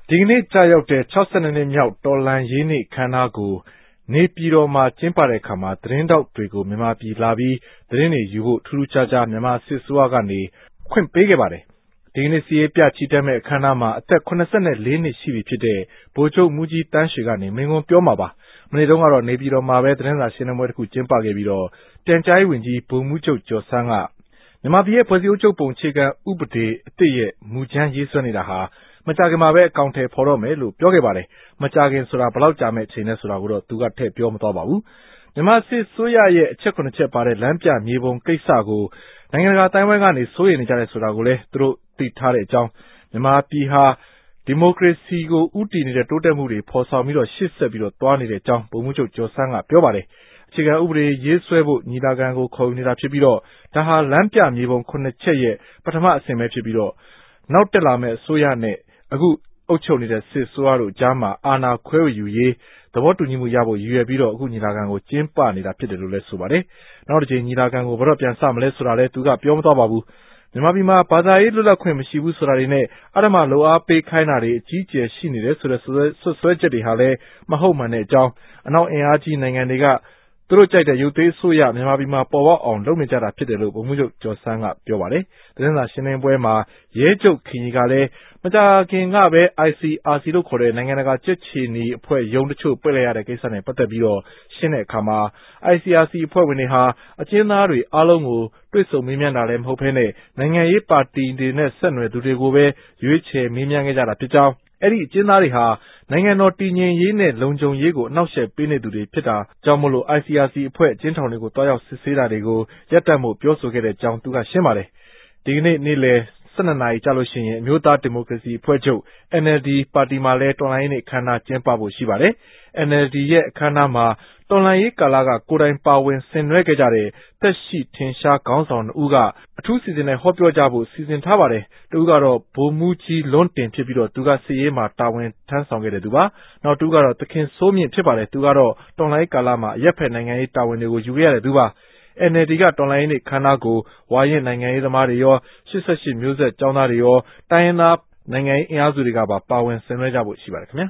ဒီကနေ့ကျရောက်တဲ့62နှစ်မြောက်တော်လှန်ရေးနေ့အခမ်းအနားကိုနေပြည်တော်မှာကျင်းပတဲ့အခါမှာသတင်းတောက်တွေကိုမြန်မာပြည်လာပြီးသတင်းတွေယူဖို့ထူးထူးခြားခြားမြန်မာစစ်အစိုးရကနေခွင့်ပေးခဲ့ပါတယ်။ဒီကနေ့စီရေးပြချီတက်မဲ့အခမ်းအနားမှာအသက်84နှစ်ရှိပြီဖြစ်တဲ့ဗိုလ်ချုပ်မူကြီးတန်းရွှေကနေမိန့်ခွန်းပြောမှာပါ။မနေ့တုန်းကတော့နေပြည်တော်မှာပဲသတင်းစာရှင်းလင်းပွဲတစ်ခုကျင်းပခဲ့ပြီးတော့ပြန်ကြားရေးဝန်ကြီးဗိုလ်မှူးချုပ်ကျော်ဆန်းကမြန်မာပြည်ရဲ့ဖွဲ့စည်းအုပ်ချုပ်ပုံအခြေခံဥပဒေအသစ်ရဲ့မူကြမ်းရေးဆွဲနေတာဟာမကြာခင်မှာပဲအကောင့်ထဲပေါ်တော့မယ်လို့ပြောခဲ့ပါတယ်။မကြာခင်ဆိုတာဘယ်လောက်ကြာမဲ့ချိန်နဲ့ဆိုတာကိုတော့သူကထည့်ပြောမသွားပါဘူး။မြန်မာစစ်ဆိုးရရဲ့အချက်9ချက်ပါတဲ့လမ်းပြမြေပုံကိစ္စကိုနိုင်ငံတကာတိုင်းဝိုင်းကနေစိုးရိမ်နေကြတယ်ဆိုတာကိုလည်းသူတို့သိထားတဲ့အကြောင်းမြန်မာပြည်ဟာဒီမိုကရေစီကိုဥတည်နေတဲ့တိုးတက်မှုတွေဖော်ဆောင်ပြီးတော့ရှေ့ဆက်ပြီးတော့သွားနေတဲ့အကြောင်းဗိုလ်မှူးချုပ်ကျော်ဆန်းကပြောပါတယ်။အခြေခံဥပဒေရေးဆွဲဖို့ညီလာခံကိုခေါ်ယူနေတာဖြစ်ပြီးတော့ဒါဟာလမ်းပြမြေပုံ9ချက်ရဲ့ပထမအဆင့်ပဲဖြစ်ပြီးတော့နောက်တက်လာမဲ့အစိုးရနဲ့အခုအုပ်ချုပ်နေတဲ့စစ်ဆိုးရတို့ကြားမှာအာဏာခွဲဝေယူရေးသဘောတူညီမှုရဖို့ရည်ရွယ်ပြီးတော့အခုညီလာခံကိုကျင်းပနေတာဖြစ်တယ်လို့လည်းဆိုပါတယ်။နောက်တစ်ချိန်ညီလာခံကိုဘယ်တော့ပြန်စမလဲဆိုတာလည်းသူကပြောမသွားပါဘူး။မြန်မာပြည်မှာဘာသာရေးလွတ်လပ်ခွင့်မရှိဘူးဆိုတာတွေနဲ့အဓမ္မလိုအားပေးခိုင်းတာတွေအကြီးအကျယ်ရှိနေတယ်ဆိုတဲ့ဆွဆွဲချက်တွေဟာလည်းမဟုတ်မှန်တဲ့အကြောင်းအနောက်အင်အားကြီးနိုင်ငံတွေကသူတို့ကြိုက်တဲ့ရုပ်သေးအစိုးရမြန်မာပြည်မှာပေါ်ပေါက်အောင်လုပ်နေကြတာဖြစ်တယ်လို့ဗိုလ်မှူးချုပ်ကျော်ဆန်းကပြောပါတယ်။သတင်းစာရှင်းလင်းပွဲမှာရဲချုပ်ခင်ကြီးကလည်းမကြာခင်ကပဲ ICRC လို့ခေါ်တဲ့နိုင်ငံတကာကြက်ခြေနီအဖွဲ့ရုံးတချို့ပိတ်လိုက်ရတဲ့ကိစ္စနဲ့ပတ်သက်ပြီးတော့ရှင်းတဲ့အခါမှာ ICRC အဖွဲ့ဝင်တွေဟာအကျဉ်းသားတွေအားလုံးကိုတွေ့ဆုံမေးမြန်းတာလည်းမဟုတ်ဘဲနဲ့နိုင်ငံရေးပါတီတွေနဲ့ဆက်နွယ်သူတွေကိုပဲရွေးချယ်မေးမြန်းခဲ့ကြတာဖြစ်ကြောင်းအဲ့ဒီအကျဉ်းသားတွေဟာနိုင်ငံတော်တည်ငြိမ်ရေးနဲ့လုံခြုံရေးကိုအနှောက်အယှက်ပေးနေသူတွေဖြစ်တာကြောင့်မို့လို့ ICRC အဖွဲ့အကျဉ်းထောင်တွေကိုတွားရောက်စစ်ဆေးတာတွေကိုရပ်တန့်ဖို့ပြောဆိုခဲ့တဲ့အကြောင်းသူကရှင်းပါတယ်။ဒီကနေ့နေ့လယ်12နာရီကြာလို့ရှိရင်အမျိုးသားဒီမိုကရေစီအဖွဲ့ချုပ် NLD ပါတီမှာလည်းတော်လှန်ရေးနေ့အခမ်းအနားကျင်းပဖို့ရှိပါတယ်။ NLD ရဲ့အခမ်းအနားမှာတော်လှန်ရေးကာလကကိုယ်တိုင်ပါဝင်ဆင်နွှဲခဲ့ကြတဲ့သက်ရှိထင်ရှားခေါင်းဆောင်2ဦးကအထူးစီစဉ်နဲ့ဟောပြောကြဖို့စီစဉ်ထားပါတယ်။တဦးကတော့ဗိုလ်မှူးကြီးလွန်းတင်ဖြစ်ပြီးတော့သူကစစ်ရေးမှာတာဝန်ထမ်းဆောင်ခဲ့တဲ့သူပါ။နောက်တဦးကတော့သခင်စိုးမြင့်ဖြစ်ပါတယ်။သူကတော့တော်လှန်ရေးကာလမှာအရက်ဖက်နိုင်ငံရေးတာဝန်တွေကိုယူခဲ့ရတဲ့သူပါ။ NLD ကတော်လှန်ရေးနေ့အခမ်းအနားကိုဝါရင့်နိုင်ငံရေးသမားတွေရော88မျိုးဆက်ကျောင်းသားတွေရောတိုင်းရင်းသားနိုင်ငံရေးအင်အားစုတွေကပါပါဝင်ဆင်နွှဲကြဖို့ရှိပါတယ်ခင်ဗျာ